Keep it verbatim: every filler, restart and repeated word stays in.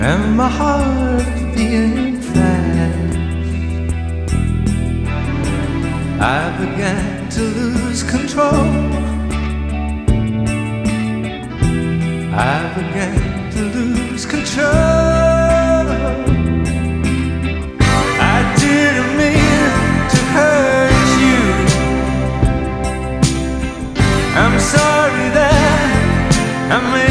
and my heart beating fast. I began to lose control. I began to lose control. I didn't mean to hurt you. I'm sorry that I made